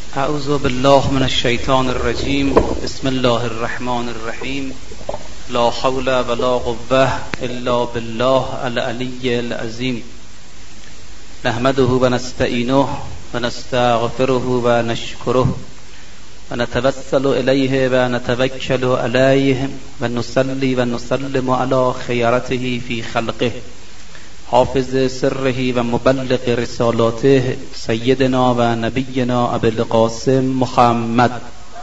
اعوذ بالله من الشیطان الرجیم. بسم الله الرحمن الرحیم. لا حول ولا قوة الا بالله العلی العظیم. نحمده و نستعینه و نستغفره و نشکره و نتوسل الیه و نتوکل علیه و نصلی و نسلم علی خیرته فی خلقه حافظ سره و مبلغ رسالاته سیدنا و نبینا ابی القاسم محمد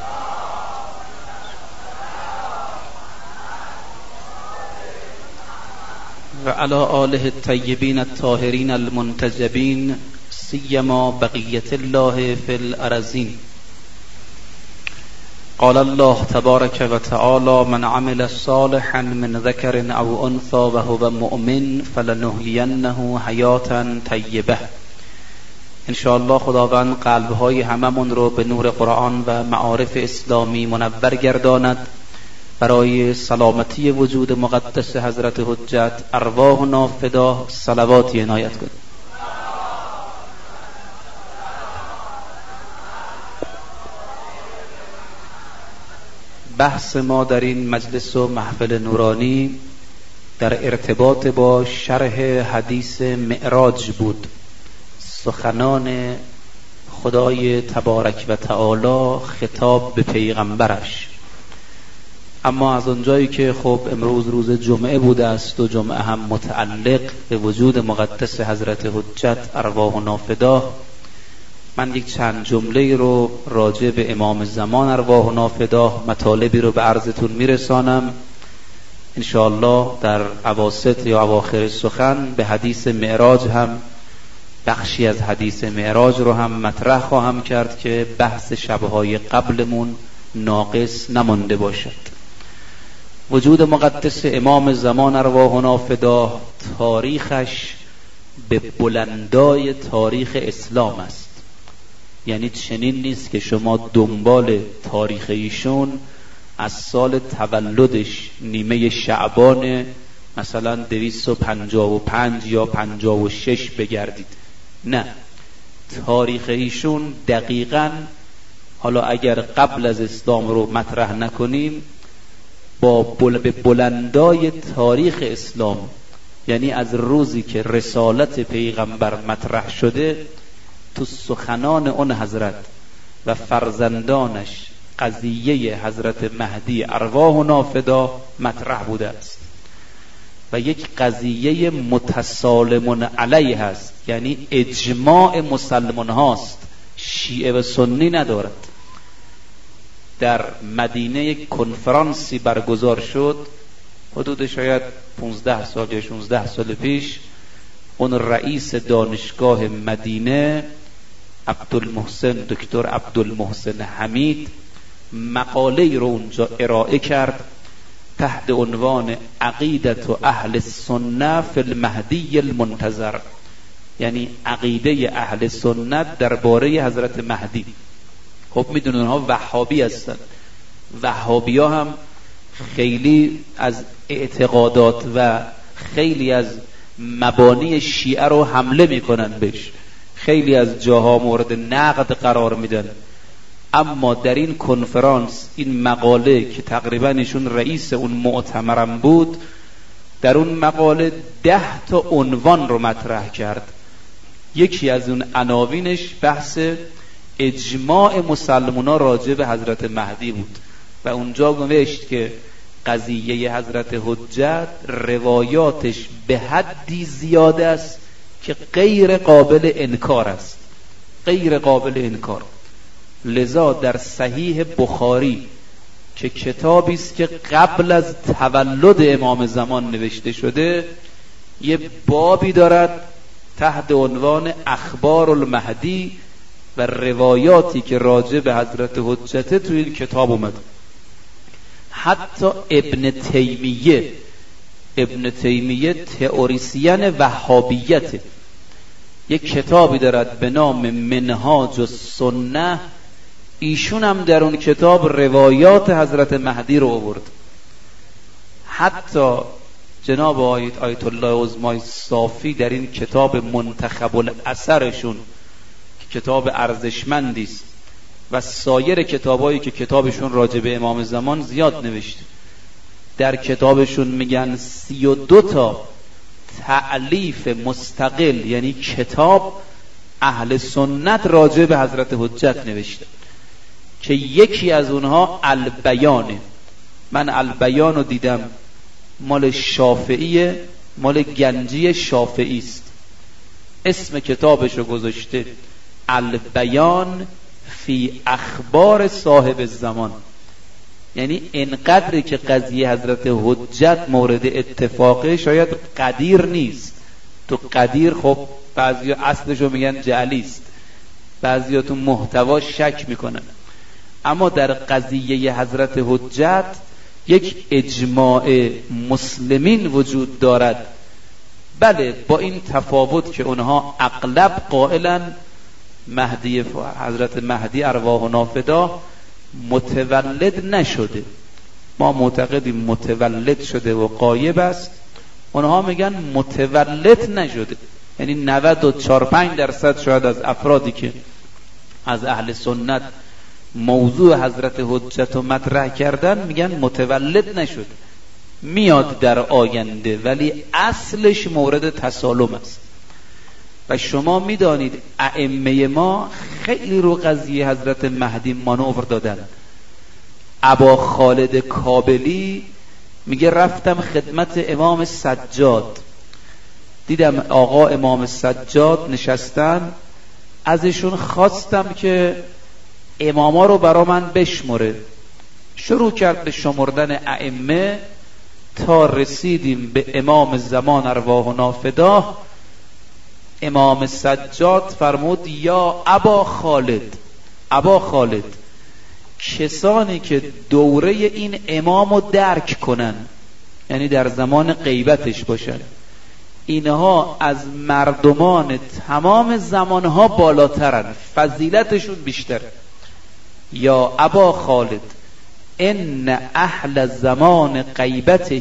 و علی آله الطیبین الطاهرین المنتجبین سیما بقیة الله فی الارضین. قال الله تبارک و تعالی: من عمل صالحا من ذکر او انثى وهو مؤمن فلنحیینه حیاتا طیبه. انشاءالله خداوند قلبهای هممون رو به نور قرآن و معارف اسلامی منور گرداند. برای سلامتی وجود مقدس حضرت حجت ارواحنا فدا صلواتی عنایت کنید. بحث ما در این مجلس و محفل نورانی در ارتباط با شرح حدیث معراج بود، سخنان خدای تبارک و تعالی خطاب به پیغمبرش. اما از اونجایی که خب امروز روز جمعه بوده است و جمعه هم متعلق به وجود مقدس حضرت حجت ارواحنا فدا، من یک چند جمله رو راجع به امام زمان ارواحنا فدا مطالبی رو به عرضتون میرسانم. انشاءالله در اواسط یا اواخر سخن به حدیث معراج هم بخشی از حدیث معراج رو هم مطرح خواهم کرد که بحث شبهای قبلمون ناقص نمانده باشد. وجود مقدس امام زمان ارواحنا فدا تاریخش به بلندای تاریخ اسلام است. یعنی چنین نیست که شما دنبال تاریخ ایشون از سال تولدش نیمه شعبان مثلا 255 یا 56 بگردید. نه، تاریخ ایشون دقیقاً، حالا اگر قبل از اسلام رو مطرح نکنیم، به بلندای تاریخ اسلام، یعنی از روزی که رسالت پیغمبر مطرح شده، تو سخنان اون حضرت و فرزندانش قضیه حضرت مهدی ارواحنا فدا مطرح بوده است و یک قضیه متسالمون علیه است. یعنی اجماع مسلمان هاست، شیعه و سنی ندارد. در مدینه کنفرانسی برگزار شد حدود شاید 15 سال یا 16 سال پیش. اون رئیس دانشگاه مدینه دکتر عبدالمحسن حمید مقاله رو اونجا ارائه کرد تحت عنوان عقیدت و اهل السنه فی المهدی المنتظر، یعنی عقیده اهل سنت درباره حضرت مهدی. خب میدونن اونها وهابی هستن. وهابی ها هم خیلی از اعتقادات و خیلی از مبانی شیعه رو حمله میکنن بهش، خیلی از جاها مورد نقد قرار میدن. اما در این کنفرانس این مقاله که تقریبا ایشون رئیس اون مؤتمرم بود، در اون مقاله 10 تا عنوان رو مطرح کرد. یکی از اون عناوینش بحث اجماع مسلمانان راجع به حضرت مهدی بود و اونجا نوشت که قضیه حضرت حجت روایاتش به حدی زیاده است که غیر قابل انکار است، غیر قابل انکار. لذا در صحیح بخاری که کتابی است که قبل از تولد امام زمان نوشته شده، یه بابی دارد تحت عنوان اخبار المهدی و روایاتی که راجع به حضرت حجت تو این کتاب اومد. حتی ابن تیمیه تئوریسین وهابیت یک کتابی دارد به نام منهاج السنه. ایشون هم در اون کتاب روایات حضرت مهدی رو آورد. حتی جناب آیت الله عظمای صافی در این کتاب منتخب الاثرشون که کتاب ارزشمندی است و سایر کتابایی که کتابشون راجع به امام زمان زیاد نوشته. در کتابشون میگن 32 تا تألیف مستقل، یعنی کتاب اهل سنت راجع به حضرت حجت نوشته که یکی از اونها البیانه. من البیان رو دیدم، مال شافعیه، مال گنجی شافعی است. اسم کتابش رو گذاشته البیان فی اخبار صاحب الزمان. یعنی اینقدری که قضیه حضرت حجت مورد اتفاقه شاید قدیر نیست. تو قدیر خب بعضی اصلشو میگن جعلی است، بعضی تو محتوا شک میکنن، اما در قضیه حضرت حجت یک اجماع مسلمین وجود دارد. بله با این تفاوت که اونها اغلب قائلن حضرت مهدی ارواحنا فدا متولد نشده. ما معتقدیم متولد شده و غایب است، اونها میگن متولد نشده. یعنی 94-5% شاید از افرادی که از اهل سنت موضوع حضرت حجت رو مطرح کردن میگن متولد نشده، میاد در آینده، ولی اصلش مورد تسالم است. و شما میدانید ائمه ما خیلی رو قضیه حضرت مهدی مانور دادن. ابا خالد کابلی میگه رفتم خدمت امام سجاد، دیدم آقا امام سجاد نشستن، ازشون خواستم که اماما رو برا من بشمره. شروع کرد به شمردن ائمه تا رسیدیم به امام زمان ارواحنا فدا. امام سجاد فرمود یا ابا خالد، ابا خالد، کسانی که دوره این امام رو درک کنن، یعنی در زمان غیبتش باشن، اینها از مردمان تمام زمانها بالاترن، فضیلتشون بیشتره. یا ابا خالد ان اهل زمان غیبته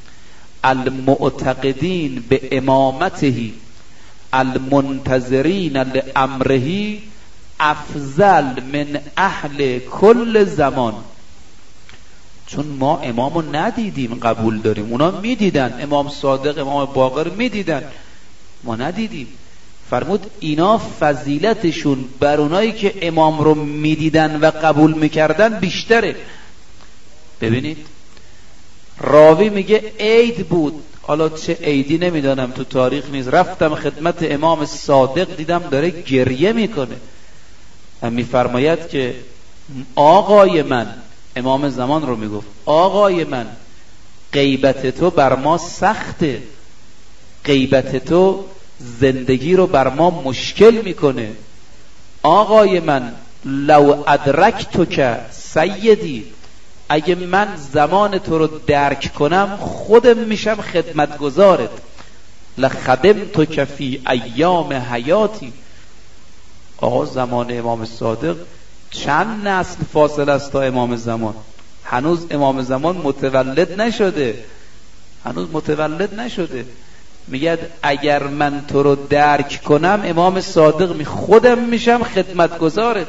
المعتقدین به امامته المنتظرین لامره افضل من اهل کل زمان. چون ما امامو ندیدیم قبول داریم، اونا میدیدن، امام صادق امام باقر میدیدن، ما ندیدیم. فرمود اینا فضیلتشون بر اونایی که امام رو میدیدن و قبول میکردن بیشتره. ببینید راوی میگه عید بود، حالا چه عیدی نمیدانم، تو تاریخ نیست، رفتم خدمت امام صادق دیدم داره گریه میکنه و میفرماید که آقای من، امام زمان رو میگفت، آقای من غیبت تو بر ما سخته، غیبت تو زندگی رو بر ما مشکل میکنه. آقای من لو ادرکتک سیدی، اگه من زمان تو رو درک کنم خودم میشم خدمتگزارت. لخدمتک فی ایام حیاتی. آقا زمان امام صادق چند نسل فاصله است تا امام زمان؟ هنوز امام زمان متولد نشده، هنوز متولد نشده. میگه اگر من تو رو درک کنم امام صادق خودم میشم خدمتگزارت.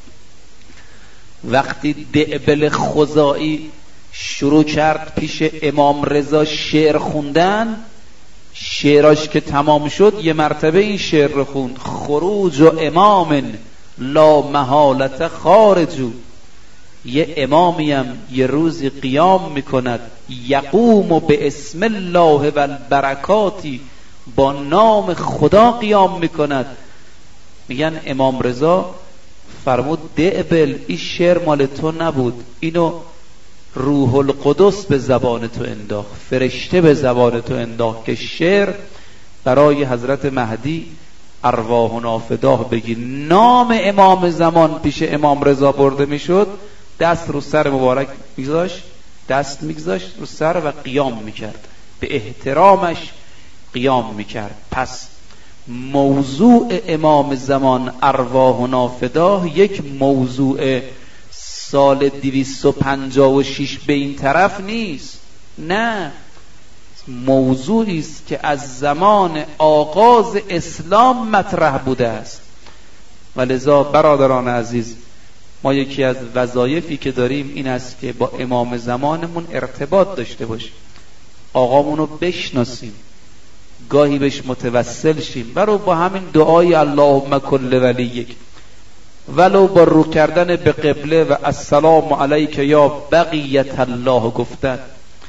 وقتی دعبل خزائی شروع کرد پیش امام رضا شعر خوندن، شعراش که تمام شد یه مرتبه این شعر رو خوند: خروج و امام لا محالت خارجو. یه امامیم یه روزی قیام میکند، یقوم به اسم الله و البرکاتی، با نام خدا قیام میکند. میگن امام رضا فرمود دعبل این شعر مال تو نبود، اینو روح القدس به زبان تو انداخت، فرشته به زبان تو انداخت که شعر برای حضرت مهدی ارواحنا فداه بگی. نام امام زمان پیش امام رضا برده میشد، دست رو سر مبارک میگذاشت، دست میگذاشت رو سر و قیام میکرد، به احترامش قیام میکرد. پس موضوع امام زمان ارواحنا فداه یک موضوع سال 256 به این طرف نیست، نه، موضوعی است که از زمان آغاز اسلام مطرح بوده است. ولذا برادران عزیز، ما یکی از وظایفی که داریم این است که با امام زمانمون ارتباط داشته باشیم، آقامونو بشناسیم، گاهی بهش متوسل شیم، ولو با همین دعای اللهم کل ولیک، ولو با رو کردن به قبله و السلام علیک یا بقیت الله گفتن.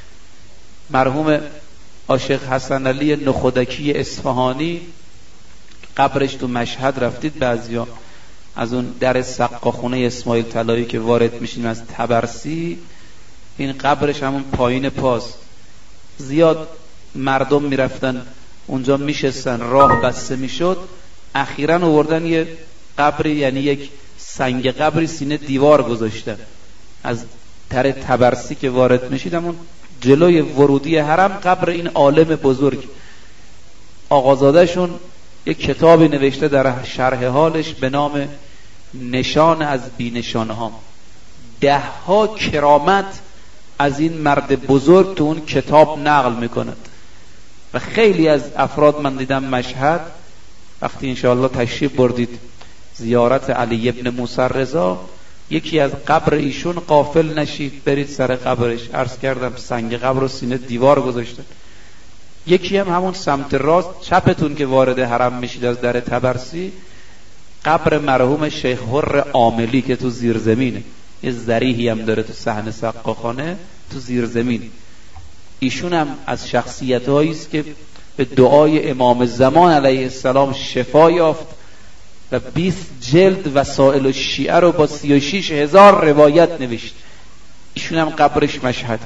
مرحوم عاشق حسن علی نخودکی اصفهانی قبرش تو مشهد رفتید بعضیا، از اون در سقاخونه اسماعیل طلایی که وارد میشیم از تبرسی، این قبرش همون پایین پاست. زیاد مردم میرفتن اونجا میشستن، راه بسته میشد، اخیراً آوردن یه قبری، یعنی یک سنگ قبری سینه دیوار گذاشتن. از در تبرسی که وارد میشید همون جلوی ورودی حرم قبر این عالم بزرگ. آقازاده شون یک کتابی نوشته در شرح حالش به نام نشان از بی نشانه ها. 10 کرامت از این مرد بزرگ تو اون کتاب نقل میکند و خیلی از افراد من دیدم مشهد وقتی انشاءالله تشریف بردید زیارت علی ابن موسی رضا، یکی از قبر ایشون غافل نشید، برید سر قبرش. عرض کردم سنگ قبر و سینه دیوار گذاشتن. یکی هم همون سمت راست چپتون که وارد حرم میشید از در تبرسی، قبر مرحوم شیخ حر عاملی که تو زیرزمینه، یه ذریحی هم داره تو صحن سقاخانه تو زیرزمین. ایشون هم از شخصیت‌هایی است که به دعای امام زمان علیه السلام شفا یافت و 20 جلد وسائل الشیعه رو با 36,000 روایت نوشت. ایشون هم قبرش مشهد.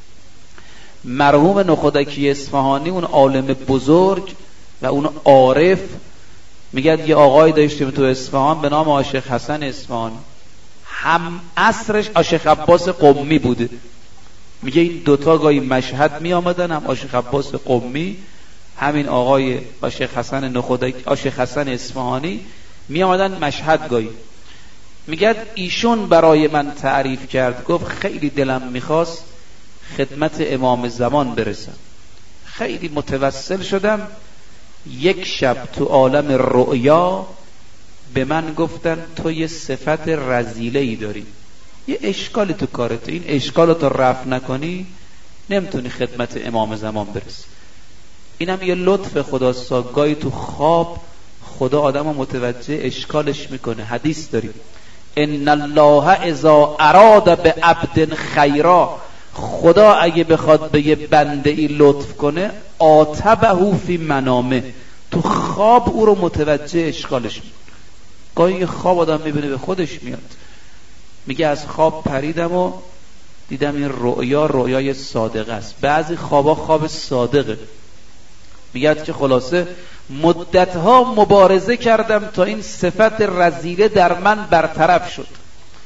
مرحوم نخودکی اصفهانی اون عالم بزرگ و اون عارف، میگه یه آقای داشتیم تو اصفهان به نام عاشق حسن اصفهانی، هم عصرش عاشق عباس قمی بوده. میگه این دوتا گاهی مشهد می آمدن، هم عاشق عباس قمی، همین آقای عاشق حسن نخودکی عاشق حسن اصفهانی می آمدن مشهد گاهی. میگه ایشون برای من تعریف کرد، گفت خیلی دلم میخواست خدمت امام زمان برسم، خیلی متوسل شدم. یک شب تو عالم رؤیا به من گفتن تو یه صفت رذیله‌ای داری، یه اشکالی تو کارت، این اشکالو تو رفع نکنی نمیتونی خدمت امام زمان برسی. اینم یه لطف خداست، گاهی تو خواب خدا آدمو متوجه اشکالش میکنه. حدیث داریم ان الله اذا اراد به عبد خیرا، خدا اگه بخواد به یه بنده ای لطف کنه عاتبه فی منامه، تو خواب او رو متوجه اشکالش میکنه. گاهی خواب آدم میبینه به خودش میاد، میگه از خواب پریدم و دیدم این رؤیای صادقه است. بعضی خوابا خواب صادقه. میگه که خلاصه مدتها مبارزه کردم تا این صفت رذیله در من برطرف شد.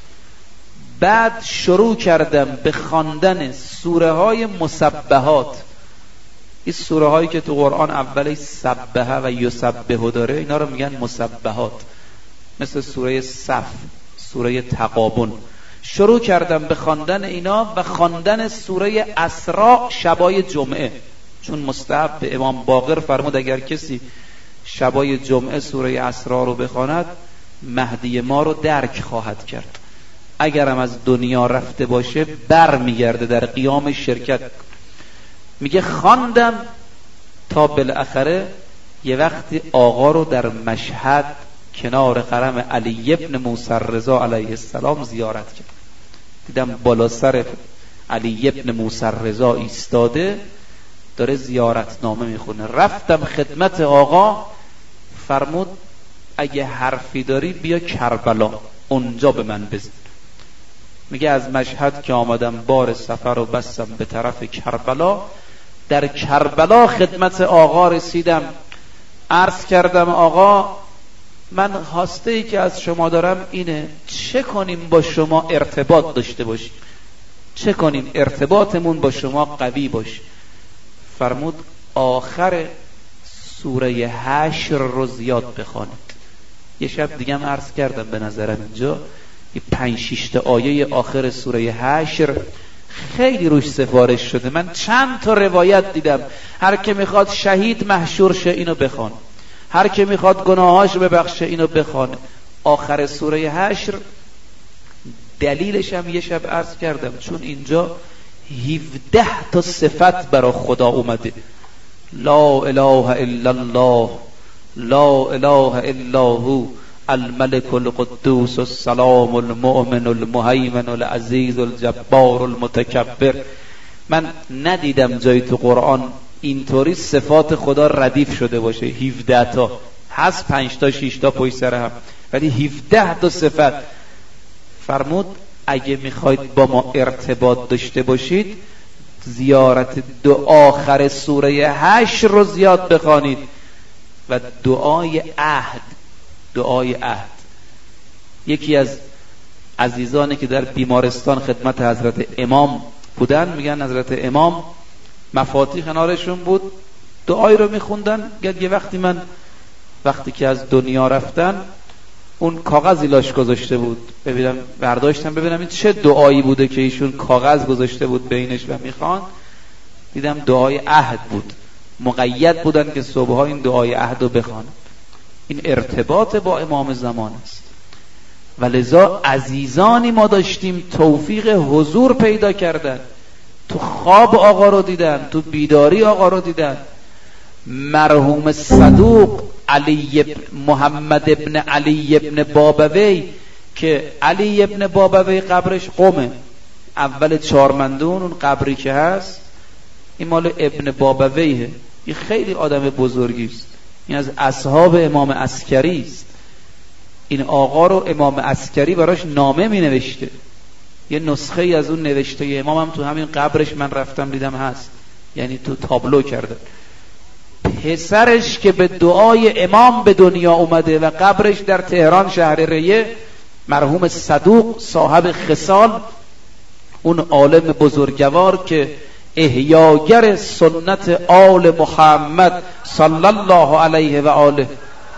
بعد شروع کردم به خواندن سوره های مسبحات. این سوره هایی که تو قرآن اولش سبحه و یسبحه داره اینا رو میگن مسبحات، مثل سوره صف، سوره تغابن. شروع کردم به خواندن اینا و خواندن سوره اسراء شبای جمعه، چون مستحب به امام باقر فرمود اگر کسی شبای جمعه سوره اسراء رو بخواند مهدی ما رو درک خواهد کرد، اگرم از دنیا رفته باشه بر میگرده در قیام شرکت. میگه خواندم تا بالاخره یه وقتی آقا رو در مشهد کنار حرم علی ابن موسی رضا علیه السلام زیارت کرد. دیدم بالا سر علی ابن موسی رضا ایستاده داره زیارت نامه میخونه. رفتم خدمت آقا، فرمود اگه حرفی داری بیا کربلا، اونجا به من بزن. میگه از مشهد که آمدم بار سفر رو بستم به طرف کربلا. در کربلا خدمت آقا رسیدم، عرض کردم آقا من خواسته ای که از شما دارم اینه، چه کنیم با شما ارتباط داشته باشیم، چه کنیم ارتباطمون با شما قوی باشه. فرمود آخر سوره حشر رو زیاد بخوانید. یه شب دیگه هم عرض کردم به نظرم اینجا 5-6 تا آیه آخر سوره حشر خیلی روش سفارش شده. من چند تا روایت دیدم، هر که میخواد شهید محشور شه اینو بخوان، هر که میخواد گناهاش ببخشه اینو بخوانه. آخر سوره حشر دلیلش هم یه شب عرض کردم، چون اینجا 17 تا صفت برای خدا اومده. لا اله الا الله، لا اله الا هو، الملك القدوس السلام المؤمن المهيمن العزيز الجبار المتكبر. من ندیدم جایی تو قرآن اینطوری صفات خدا ردیف شده باشه. 17 تا هست، 5 تا 6 تا پشت سر هم، ولی 17 تا صفت. فرمود اگه میخواید با ما ارتباط داشته باشید زیارت دو آخر سوره 8 رو زیاد بخوانید و دعای عهد. دعای عهد. یکی از عزیزانی که در بیمارستان خدمت حضرت امام بودن میگن حضرت امام مفاتیح کنارشون بود، دعایی رو میخوندن. یه وقتی من وقتی که از دنیا رفتن اون کاغذی لاش گذاشته بود، برداشتم ببینم این چه دعایی بوده که ایشون کاغذ گذاشته بود بینش و میخوان. دیدم دعای عهد بود، مقید بودن که صبحها این دعای عهد رو بخوان. این ارتباط با امام زمان است. ولذا عزیزانی ما داشتیم توفیق حضور پیدا کردن، تو خواب آقا رو دیدن، تو بیداری آقا رو دیدن. مرحوم صدوق محمد ابن علی ابن بابوی که علی ابن بابوی قبرش قمه، اول چارمندون اون قبری که هست این مال ابن بابویه. این خیلی آدم بزرگی است، این از اصحاب امام عسکری است. این آقا رو امام عسکری براش نامه می نوشته، یه نسخه ای از اون نوشته امام هم تو همین قبرش من رفتم دیدم هست، یعنی تو تابلو کرده. پسرش که به دعای امام به دنیا اومده و قبرش در تهران شهر ریه، مرحوم صدوق صاحب خصال، اون عالم بزرگوار که احیاگر سنت آل محمد صلی الله علیه و آله.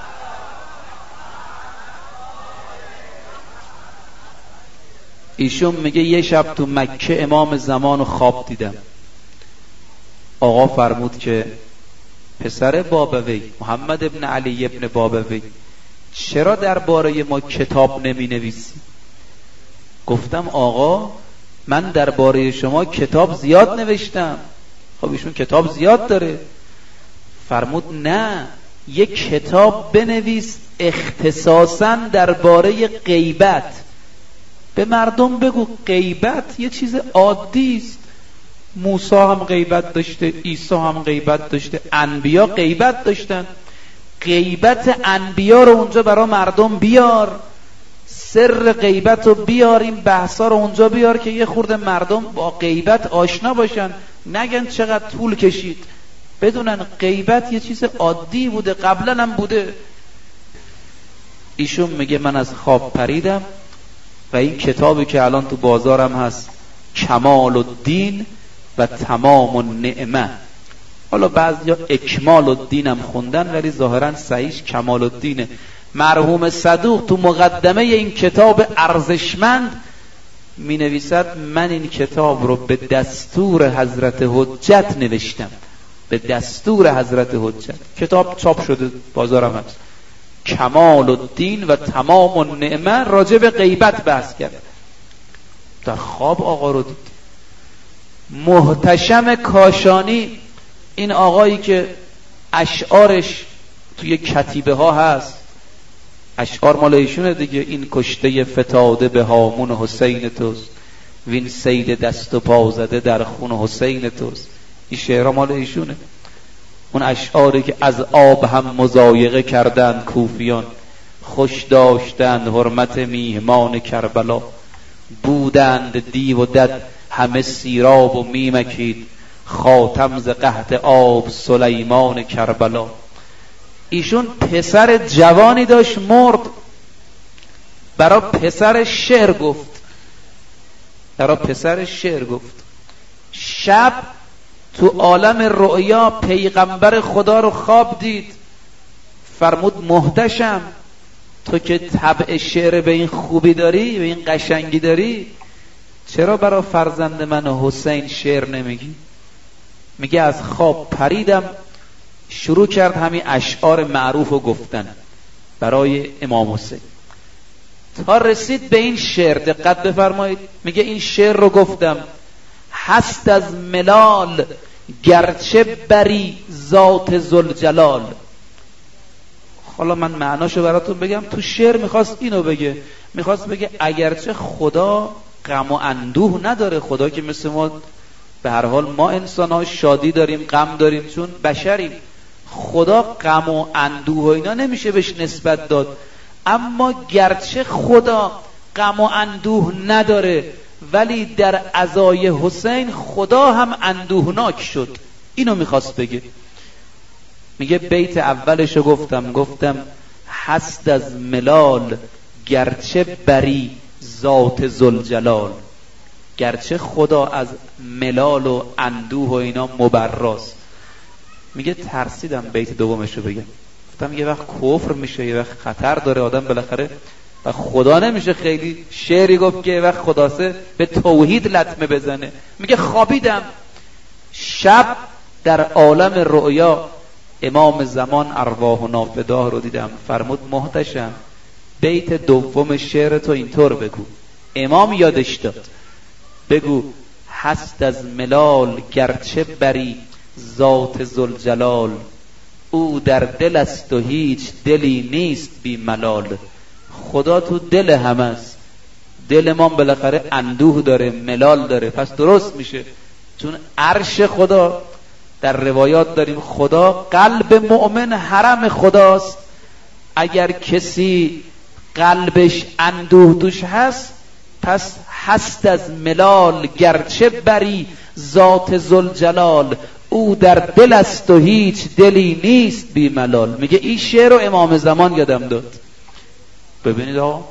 ایشون میگه یه شب تو مکه امام زمان خواب دیدم. آقا فرمود که پسر بابوی محمد ابن علی ابن بابوی چرا درباره ما کتاب نمی نویسی؟ گفتم آقا من درباره شما کتاب زیاد نوشتم. خب ایشون کتاب زیاد داره. فرمود نه، یک کتاب بنویس اختصاصاً درباره غیبت. به مردم بگو غیبت یه چیز عادی است. موسی هم غیبت داشته، عیسی هم غیبت داشته، انبیا غیبت داشتن. غیبت انبیا رو اونجا برای مردم بیار، سر غیبت رو بیار، این بحثا رو اونجا بیار که یه خورده مردم با غیبت آشنا باشن، نگن چقدر طول کشید، بدونن غیبت یه چیز عادی بوده، قبلا هم بوده. ایشون میگه من از خواب پریدم و این کتابی که الان تو بازارم هست کمال الدین و تمام النعمه، حالا بعضیا اکمال الدین هم خوندن ولی ظاهرا صحیحش کمال الدینه. مرحوم صدوق تو مقدمه این کتاب ارزشمند می نویسد من این کتاب رو به دستور حضرت حجت نوشتم. به دستور حضرت حجت. کتاب چاپ شده بازارم هست، کمال الدین و تمام النعمه، راجع به غیبت بحث کرد. در خواب آقا رو دید. محتشم کاشانی، این آقایی که اشعارش توی کتیبه ها هست، اشعار مال ایشونه دیگه، این کشته فتاده به هامون حسین توست، وین سید دست و پا زده در خون حسین توست، این شعرها مال ایشونه. اون اشعاری که از آب هم مضایقه کردند کوفیان، خوش داشتند حرمت میهمان کربلا، بودند دیو و دد همه سیراب و میمکید، خاتم ز قحط آب سلیمان کربلا. ایشون پسر جوانی داشت مرد، برای پسر شعر گفت، برای پسر شعر گفت. شب تو عالم رؤیا پیغمبر خدا رو خواب دید. فرمود محتشم تو که طبع شعر به این خوبی داری، به این قشنگی داری، چرا برای فرزند من حسین شعر نمیگی؟ میگه از خواب پریدم، شروع کرد همین اشعار معروف رو گفتن برای امام حسین. تا رسید به این شعر. دقت بفرمایید، میگه این شعر رو گفتم: هست از ملال گرچه بری ذات ذوالجلال. حالا من معناشو براتون بگم. تو شعر میخواست اینو بگه، میخواست بگه اگرچه خدا غم و اندوه نداره، خدا که مثل ما به هر حال ما انسان ها شادی داریم غم داریم چون بشریم، خدا غم و اندوه و اینا نمیشه بهش نسبت داد، اما گرچه خدا غم و اندوه نداره ولی در عزای حسین خدا هم اندوهناک شد. اینو میخواست بگه. میگه بیت اولشو گفتم هست از ملال گرچه بری ذات ذوالجلال. گرچه خدا از ملال و اندوه و اینا مبراست. میگه ترسیدم بیت دومشو بگم، گفتم یه وقت کفر میشه، یه وقت خطر داره آدم بالاخره، و خدا نمیشه خیلی شعری گفت که یه وقت خداسه به توحید لطمه بزنه. میگه خوابیدم شب در عالم رؤیا امام زمان ارواح و نافداه رو دیدم. فرمود محتشم بیت دوم شعر تو اینطور بگو. امام یادش داد، بگو هست از ملال گرچه بری ذات ذوالجلال. او در دل است و هیچ دلی نیست بی ملال. خدا تو دل همه است، دل ما بالاخره اندوه داره ملال داره، پس درست میشه. چون عرش خدا در روایات داریم خدا قلب مؤمن حرم خداست. اگر کسی قلبش اندوه توش هست پس هست از ملال گرچه بری ذات ذوالجلال. او در دل است و هیچ دلی نیست بی ملال. میگه این شعر رو امام زمان یادم داد. ببینید آقا،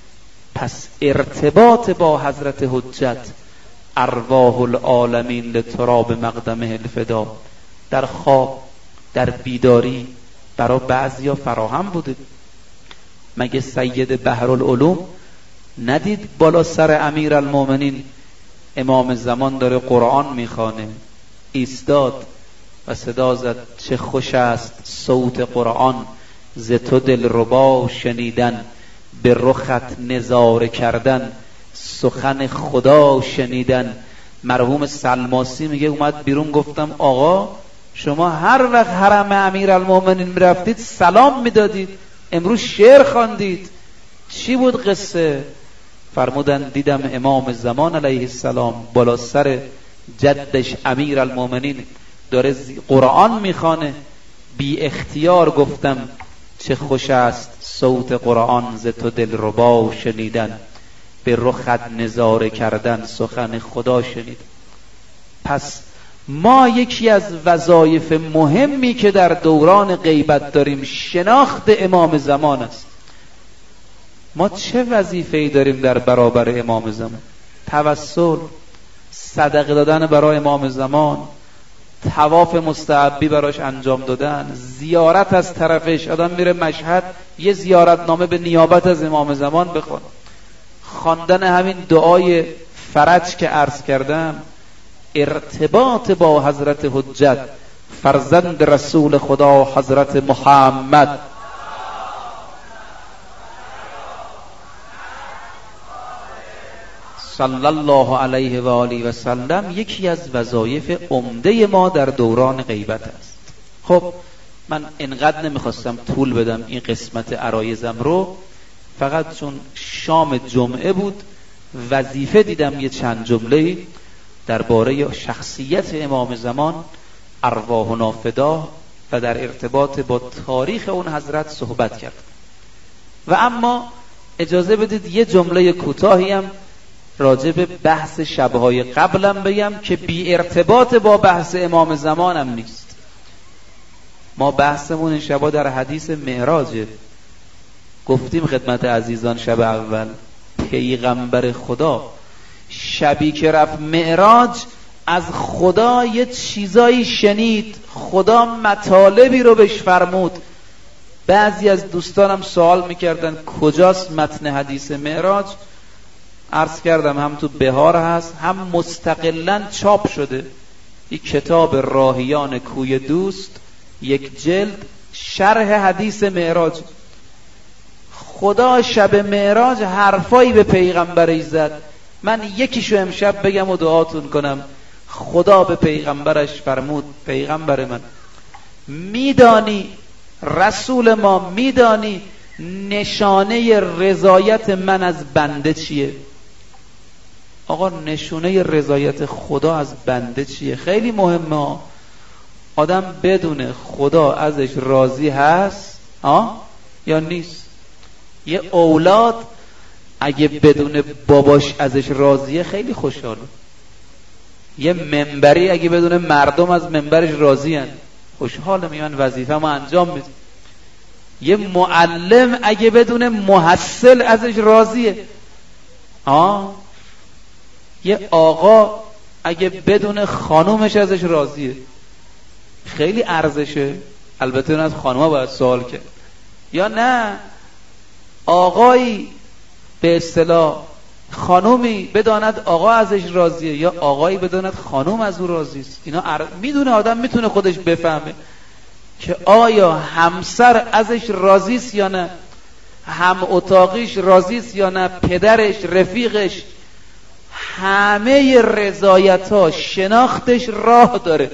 پس ارتباط با حضرت حجت ارواح العالمین لتراب مقدمه الفدا در خواب در بیداری برای بعضیا فراهم بوده. مگه سید بحرالعلوم ندید بالا سر امیرالمومنین امام زمان داره قرآن میخوانه، ایستاد و صدا زد چه خوش است صوت قرآن، ز تو دلربا شنیدن، به رخت نظاره کردن، سخن خدا شنیدن. مرحوم سلماسی میگه اومد بیرون، گفتم آقا شما هر وقت حرم امیرالمومنین میرفتید سلام میدادید، امروز شعر خواندید، چی بود قصه؟ فرمودن دیدم امام زمان علیه السلام بالا سر جدش امیرالمومنین داره قرآن میخوانه، بی اختیار گفتم چه خوش است صوت قرآن، ز تو دلربا شنیدن، به رخت نظاره کردن، سخن خدا شنیدن. پس ما یکی از وظایف مهمی که در دوران غیبت داریم شناخت امام زمان است. ما چه وظیفه‌ای داریم در برابر امام زمان؟ توسل، صدقه دادن برای امام زمان، طواف مستحبی براش انجام دادن، زیارت از طرفش. آدم میره مشهد یه زیارتنامه به نیابت از امام زمان بخون، خواندن همین دعای فرج که عرض کردم. ارتباط با حضرت حجت فرزند رسول خدا حضرت محمد صلی الله علیه و آله و سلم یکی از وظایف عمده ما در دوران غیبت است. خب من انقدر نمیخواستم طول بدم این قسمت عرایزم رو، فقط چون شام جمعه بود وظیفه دیدم یه چند جمله درباره شخصیت امام زمان ارواح و نافدا و در ارتباط با تاریخ اون حضرت صحبت کرد. و اما اجازه بدید یه جمله کوتاهی هم راجع به بحث شبهای قبلم بگم که بی ارتباط با بحث امام زمانم نیست. ما بحثمون این شبها در حدیث معراجه. گفتیم خدمت عزیزان شب اول پیغمبر خدا شبی که رفت معراج از خدا یه چیزایی شنید، خدا مطالبی رو بهش فرمود. بعضی از دوستانم سوال میکردن کجاست متن حدیث معراج؟ عرض کردم هم تو بهار هست، هم مستقلاً چاپ شده. یک کتاب راهیان کوی دوست، یک جلد، شرح حدیث معراج. خدا شب معراج حرفایی به پیغمبرش زد. من یکیشو امشب بگم و دعاتون کنم. خدا به پیغمبرش فرمود: پیغمبر من، میدانی رسول ما، میدانی نشانه رضایت من از بنده چیه؟ آقا نشونه رضایت خدا از بنده چیه؟ خیلی مهمه. آدم بدونه خدا ازش راضی هست یا نیست. یه اولاد اگه بدونه باباش ازش راضیه خیلی خوشحاله. یه منبری اگه بدونه مردم از منبرش راضی هن خوشحاله، میگن وظیفه‌مو انجام میدم. یه معلم اگه بدونه محصل ازش راضیه. یه آقا اگه بدونه خانومش ازش راضیه خیلی ارزشه. البته اون از خانوما باید سوال کرد. یا نه آقایی به اصطلاح خانومی بداند آقا ازش راضیه یا آقایی بداند خانوم از او راضی است. اینا میدونه. آدم میتونه خودش بفهمه که آیا همسر ازش راضی است یا نه، هم اتاقیش راضی است یا نه، پدرش، رفیقش. همه رضایت‌ها شناختش راه داره.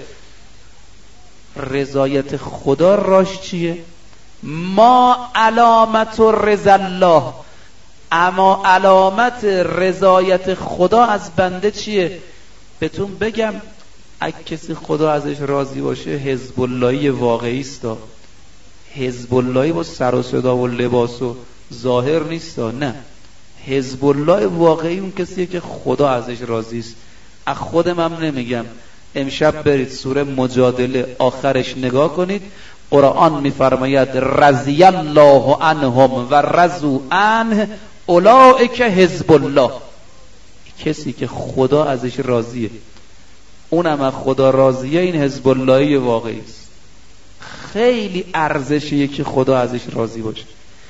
رضایت خدا راش چیه؟ ما علامت رضا الله، اما علامت رضایت خدا از بنده چیه؟ بهتون بگم اگه کسی خدا ازش راضی باشه حزب اللهی واقعی است. حزب اللهی با سر و صدا و لباس و ظاهر نیست. نه، حزب الله واقعی اون کسیه که خدا ازش راضی است. از خودم هم نمیگم. امشب برید سوره مجادله آخرش نگاه کنید. قرآن میفرماید رضی الله عنهم و رضوا عنه اولئک حزب الله. کسی که خدا ازش راضیه، اونم از خدا راضیه، این حزب اللهی واقعی است. خیلی ارزشیه که خدا ازش راضی باشه.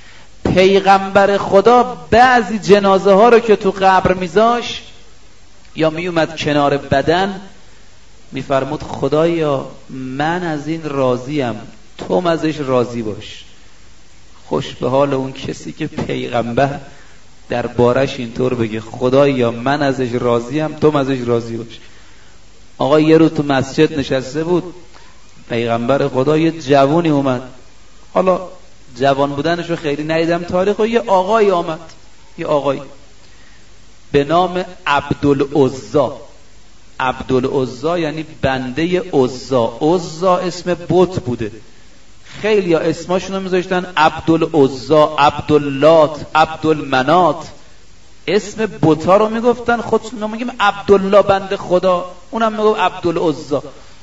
پیغمبر خدا بعضی جنازه ها رو که تو قبر میذاش یا میومد کنار بدن میفرمود خدایا من از این راضیم، تو ازش راضی باش. خوش به حال اون کسی که پیغمبر در بارش اینطور بگه خدایا من ازش راضیم، تو ازش راضی باش. آقا یه روز تو مسجد نشسته بود، پیغمبر خدا، یه جوونی اومد. حالا جوان بودنشو خیلی ندیدم تاریخ. و یه آقای آمد، یه آقای به نام عبدالعزا. عبدالعزا یعنی بنده عزا. عزا اسم بت بوده. خیلی ها اسماشونو میذاشتن عبدالعزا، عبداللات، عبدالمنات. اسم بتا رو میگفتن. خودشون میگیم عبدالله بنده خدا، اونم میگفت عبدالعزا.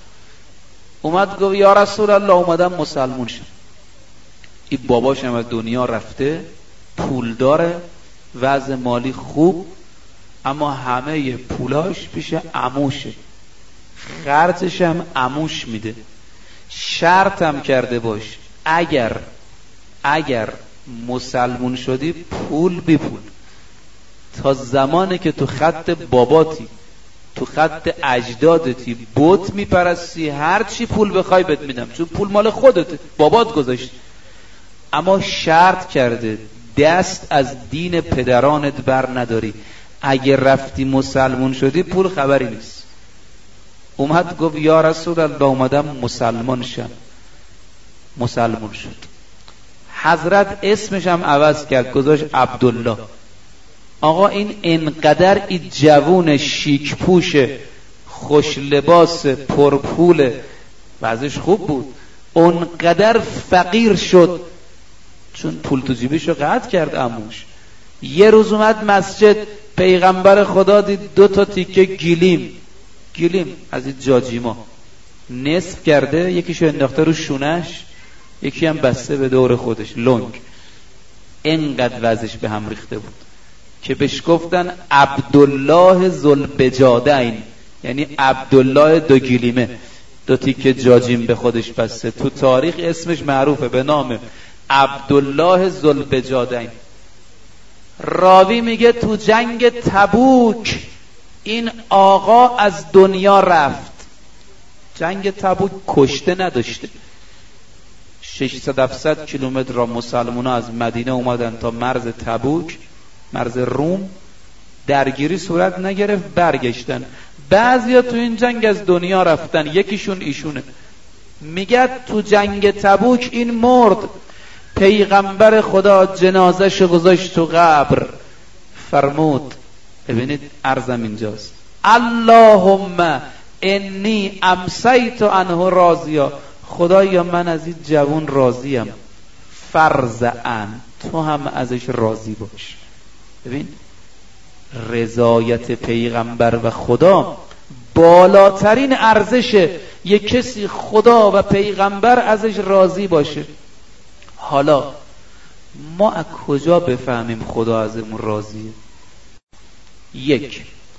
اومد گفت یا رسول الله اومدم مسلمون شم. این باباشم از دنیا رفته، پول داره، وضع مالی خوب، اما همه پولاش پیش عموشه، خرجش هم عموش میده. شرطم کرده باش اگر مسلمون شدی پول بی پول، تا زمانی که تو خط باباتی، تو خط اجدادتی بت میپرستی، هر چی پول بخوای بهت میدم، چون پول مال خودته، بابات گذاشت. اما شرط کرده دست از دین پدرانت بر نداری. اگه رفتی مسلمون شدی پول خبری نیست. اومد گفت یا رسول الله اومدم مسلمان شم. مسلمون شد. حضرت اسمش هم عوض کرد، گذاشت عبدالله. آقا این انقدر این جوون شیک پوش خوش لباس پرپول وضعش خوب بود، اونقدر فقیر شد چون پول تو جیبشو قطع کرد عموش. یه روز اومد مسجد، پیغمبر خدا دید 2 تا تیکه گلیم از این جاجیما نصف کرده، یکیشو انداخته رو شونش، یکی هم بسته به دور خودش لنگ. اینقدر وضعش به هم ریخته بود که بهش گفتن عبدالله ذوالبجادین، یعنی عبدالله 2 گلیمه، 2 تیکه جاجیم به خودش بسته. تو تاریخ اسمش معروفه به نام عبدالله ذوالبجادین. راوی میگه تو جنگ تبوک این آقا از دنیا رفت. جنگ تبوک کشته نداشته، 600-700 کیلومتر را مسلمان ها از مدینه اومدن تا مرز تبوک، مرز روم، درگیری صورت نگرفت، برگشتن. بعضیا تو این جنگ از دنیا رفتن، یکیشون ایشونه. میگه تو جنگ تبوک این مرد، پیغمبر خدا جنازش گذاشت تو قبر، فرمود ببینید عرضم اینجاست، اللهم انی امسیت عنه راضیا، خدایا من از این جوان راضیم، فرزعن تو هم ازش راضی باش. ببین رضایت پیغمبر و خدا بالاترین ارزشه، یک کسی خدا و پیغمبر ازش راضی باشه. حالا ما از کجا بفهمیم خدا ازمون راضیه؟ یک،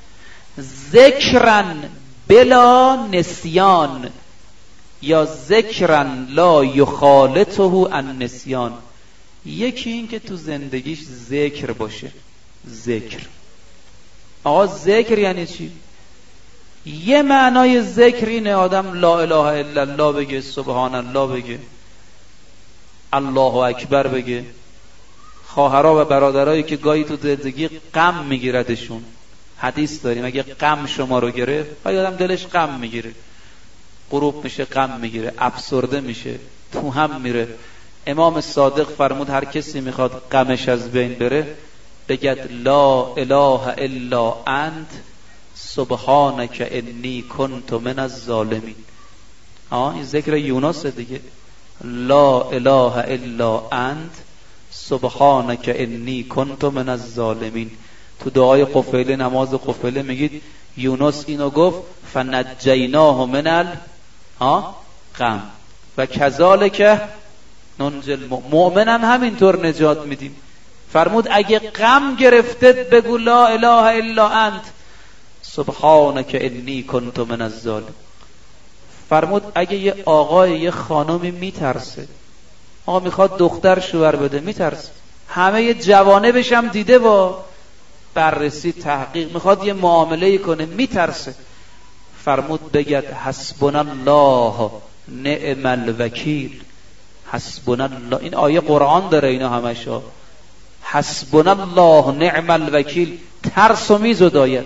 ذکرن بلا نسیان یا ذکرن لا یخالطه النسیان. یکی این که تو زندگیش ذکر باشه. ذکر، آقا ذکر یعنی چی؟ یه معنای ذکر اینه آدم لا اله الا الله بگه، سبحان الله بگه، الله اکبر بگه. خواهرها و برادرایی که گاهی تو زندگی غم میگیردشون، حدیث داریم اگه غم شما رو گرفت، گاهی آدم دلش غم میگیره، غروب میشه غم میگیره، افسرده میشه، تو هم میره. امام صادق فرمود هر کسی میخواد غمش از بین بره بگد لا اله الا انت سبحانک انی کنت من الظالمین. این ذکر یونس دیگه، لا اله الا انت سبحانک انی کنت من الظالمین. تو دعای قفیله، نماز قفیله میگید یونس اینو گفت فنجیناه من الغم و کذالک ننجی المؤمن، هم همینطور نجات میدیم. فرمود اگه غم گرفتت بگو لا اله الا انت سبحانک انی کنت من الظالمین. فرمود اگه یه آقای یه خانمی میترسه، آقا میخواد دختر شوهر بده، میترسه، همه جوانبش هم دیده با بررسی تحقیق، میخواد یه معامله کنه، میترسه. فرمود بگد حسبنا الله نعم الوکیل، حسبنا الله. این آیه قرآن داره اینا همشا. حسبنا الله نعم الوکیل، ترس و میزداید.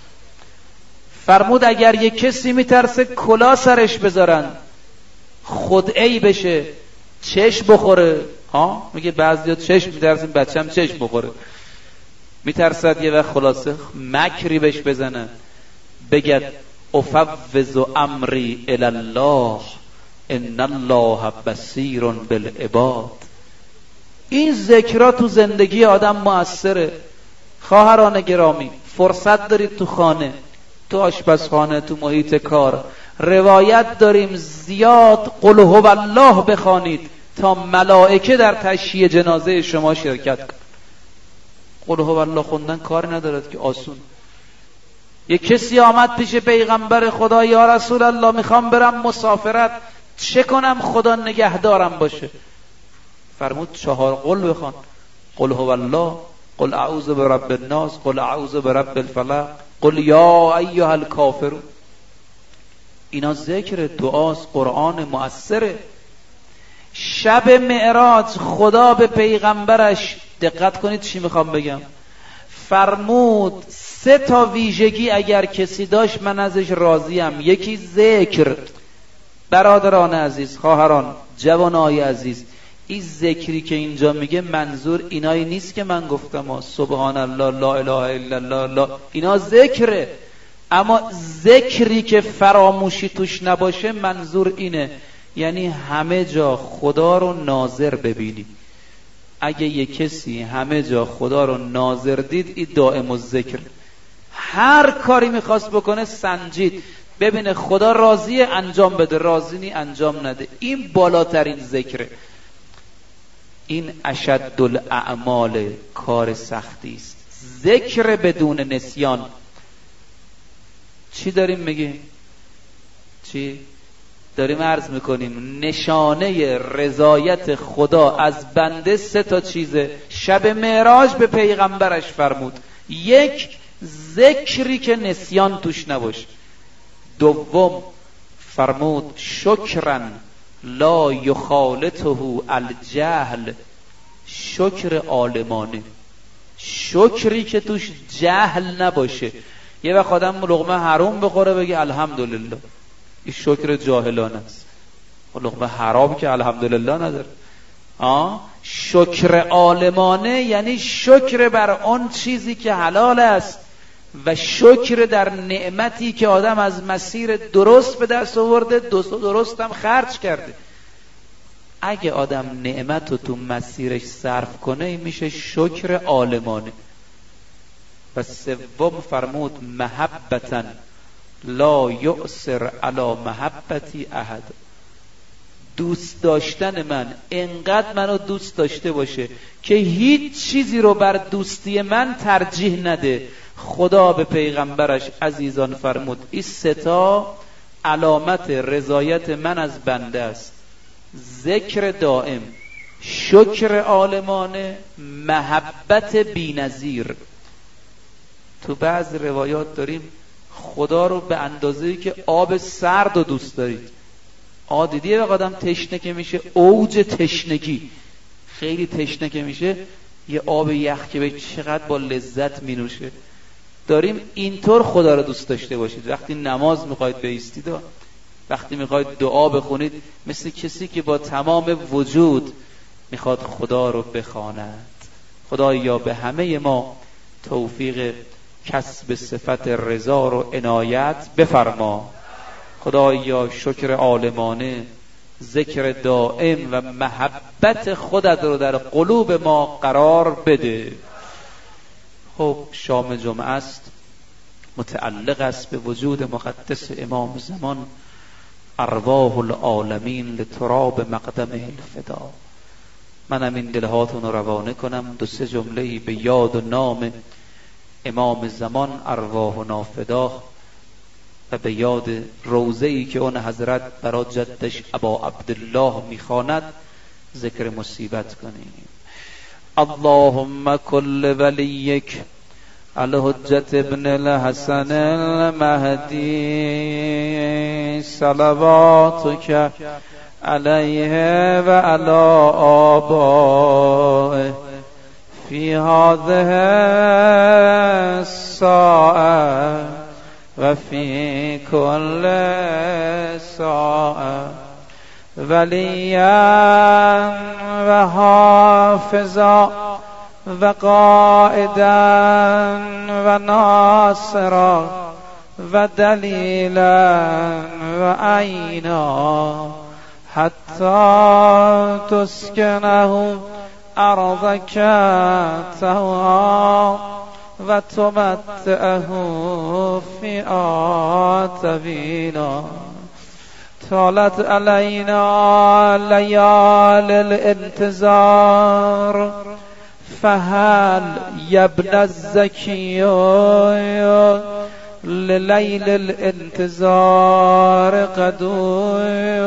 فرمود اگر یک کسی میترسه کلا سرش بذارن، خدعی بشه، چشم بخوره. میگه بعضیا چشم میترسیم بچه‌م چشم بخوره، میترسد یه وقت خلاصه مکری بهش بزنن، بگد افوض امری الی الله ان الله بصیر بالعباد. این ذکرها تو زندگی آدم مؤثره. خواهران گرامی، فرصت دارید تو خانه، تو آشپزخانه، تو محیط کار، روایت داریم زیاد قل هو الله بخوانید تا ملائکه در تشییع جنازه شما شرکت کنند. قل هو الله خوندن کار ندارد که آسون. یک کسی آمد پیش پیغمبر خدا، یا رسول الله میخوام برم مسافرت، چه کنم خدا نگهدارم باشه؟ فرمود 4 قل بخوان، قل هو الله، قل اعوذ برب الناس، قل اعوذ برب الفلق، قل یا ایها الکافرون. اینا ذکر، دعاست، قرآن مؤثره. شب معراج خدا به پیغمبرش، دقت کنید چی میخوام بگم، فرمود 3 ویژگی اگر کسی داشت من ازش راضیم. یکی ذکر. برادران عزیز، خواهران، جوانای عزیز، این ذکری که اینجا میگه منظور اینایی نیست که من گفتم سبحان الله، لا اله الا الله، لا، اینا ذکره. اما ذکری که فراموشی توش نباشه منظور اینه، یعنی همه جا خدا رو ناظر ببینی. اگه یک کسی همه جا خدا رو ناظر دید، این دائم الذکر. هر کاری میخواست بکنه سنجید، ببینه خدا راضیه انجام بده، راضی نی انجام نده. این بالاترین ذکره. این اشد الاعمال، کار سختی است. ذکر بدون نسیان. چی داریم میگیم؟ چی داریم عرض میکنیم؟ نشانه رضایت خدا از بنده 3 چیزه. شب معراج به پیغمبرش فرمود، 1 ذکری که نسیان توش نباشه. 2 فرمود شکرن لا یخالطه الجهل، شکر عالمانه، شکری که توش جهل نباشه. یه وقت آدم لقمه حرام بخوره بگه الحمدلله، این شکر جاهلانه است. لقمه حرام که الحمدلله نداره. شکر عالمانه یعنی شکر بر آن چیزی که حلال است و شکر در نعمتی که آدم از مسیر درست به دست آورده، درست هم خرج کرده. اگه آدم نعمت رو تو مسیرش صرف کنه میشه شکر عالمانه. و سوم فرمود محبتاً لا یؤثر علی محبتی احد، دوست داشتن من انقدر منو دوست داشته باشه که هیچ چیزی رو بر دوستی من ترجیح نده. خدا به پیغمبرش عزیزان فرمود این سه تا علامت رضایت من از بنده است: ذکر دائم، شکر عالمانه، محبت بی‌نظیر. تو بعض روایات داریم خدا رو به اندازه‌ای که آب سرد رو دوست دارید. دیدیه وقت آدم تشنه که میشه، اوج تشنگی، خیلی تشنه که میشه، یه آب یخ که به چقدر با لذت مینوشه. داریم اینطور خدا رو دوست داشته باشید. وقتی نماز میخواید بایستید، وقتی میخواید دعا بخونید، مثل کسی که با تمام وجود میخواد خدا رو بخواند. خدایا به همه ما توفیق کسب صفت رضا رو عنایت بفرما. خدایا شکر عالمانه، ذکر دائم و محبت خودت رو در قلوب ما قرار بده. خب شام جمعه است، متعلق است به وجود مقدس امام زمان. ارواح العالمین لتراب مقدمه الفدا. منم این دلهاتون رو روانه کنم، 2-3 جمله‌ای به یاد و نام امام زمان ارواحنا فدا و به یاد روضه‌ای که اون حضرت برای جدش ابا عبدالله میخواند ذکر مصیبت کنیم. اللهم کل ولیک الحجت ابن الحسن المهدی صلواتک علیه و علی آبائه فی هذه الساعه و فی کل ساعه ولیا و حافظا و قائدا و ناصرا و دلیلا و عینا حتی تسکنه ارضک طوعا و تمتعه فیئا طویلا. طالت علینا لیال الانتظار فهل یبن الزکی للیل الانتظار قدوی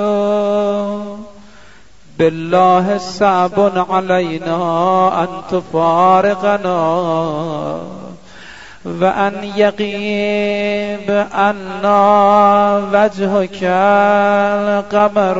بالله صعب علینا ان تفارقنا و ان یغیب عنا وجهک القمر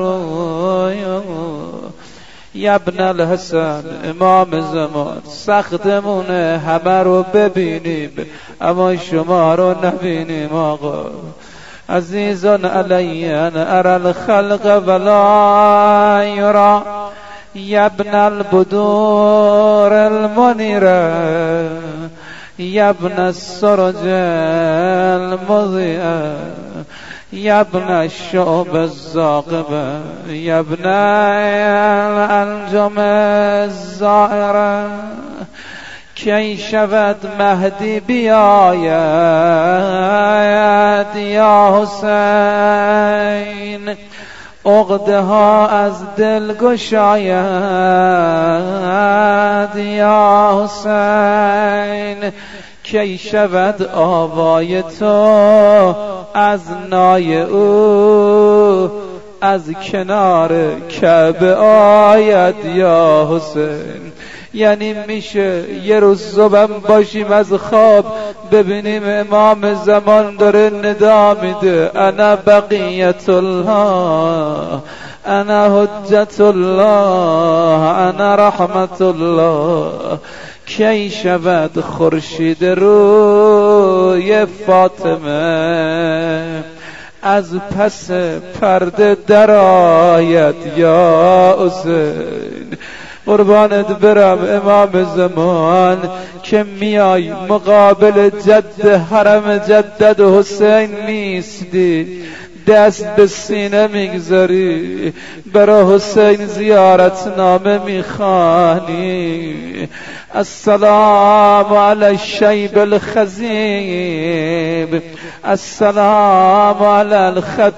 یا ابن الحسن امام زمان. سختمون همه رو ببینیم اما شما رو نبینیم آقا. عزیزان علی ان ارى الخلق ولا یرا یا ابن البدور المنیره یا ابن السرج المضیئه یا ابن الشعب الزاقبه یا ابن الانجم الزائره. کی شود مهدی بیاید یا حسین عقده ها از دل گشاید یا حسین. کی شود آوای تو از نای او از کنار کعبه آید یا حسین. یعنی میشه یه روز صبح باشیم از خواب ببینیم امام زمان داره ندا میده انا بقیت الله انا حجت الله انا رحمت الله. کی شود خورشید روی فاطمه از پس پرده درآید یا حسین. قربانت برم امام زمان که میای مقابل جد حرم جدد حسین نیستی، دست به سینه میگذاری برای حسین زیارت نامه میخوانی. السلام علی الشیب الخضیب، السلام علی الخد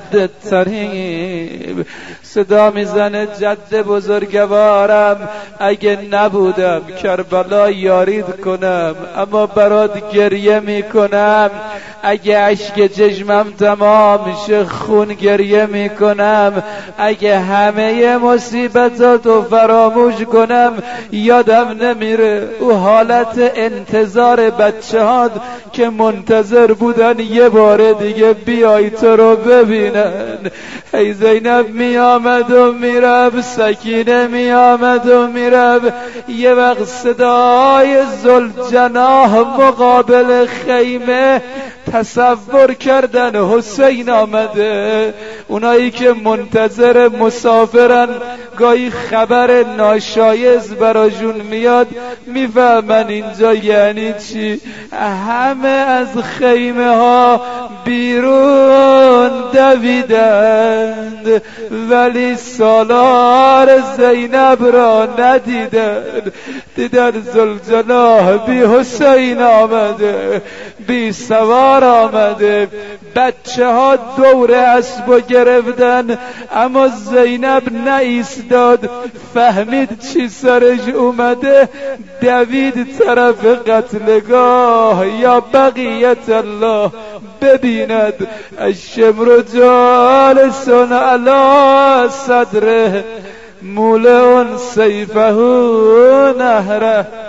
الطریب. صدا میزنه جد بزرگوارم اگه نبودم کربلا یارید کنم، اما برات گریه میکنم. اگه اشک چشمم تمام شه خون گریه میکنم. اگه همه مصیبتاتو فراموش کنم یادم نمیره او حالت انتظار بچه هات که منتظر بودن یه بار دیگه بیای تو رو ببینن. ای زینب میامد و میرب، سکینه میامد و میرب. یه وقت صدای ذوالجناح مقابل خیمه تصور کردن حسین آمده. اونایی که منتظر مسافرن گاهی خبر ناشایز براشون میاد میفهمن اینجا یعنی چی. همه از خیمه ها بیرون دویدند ولی سالار زینب را ندیدند. دیدن ذوالجناح بی حسین آمده، بی سوار آمده. بچه ها دور اسب گرفتن اما زینب نایستاد. فهمید چی سرش اومده، دوید طرف قتلگاه. یا بقیت الله ببیند الشمر جالس علی صدره مولع سیفه نهره.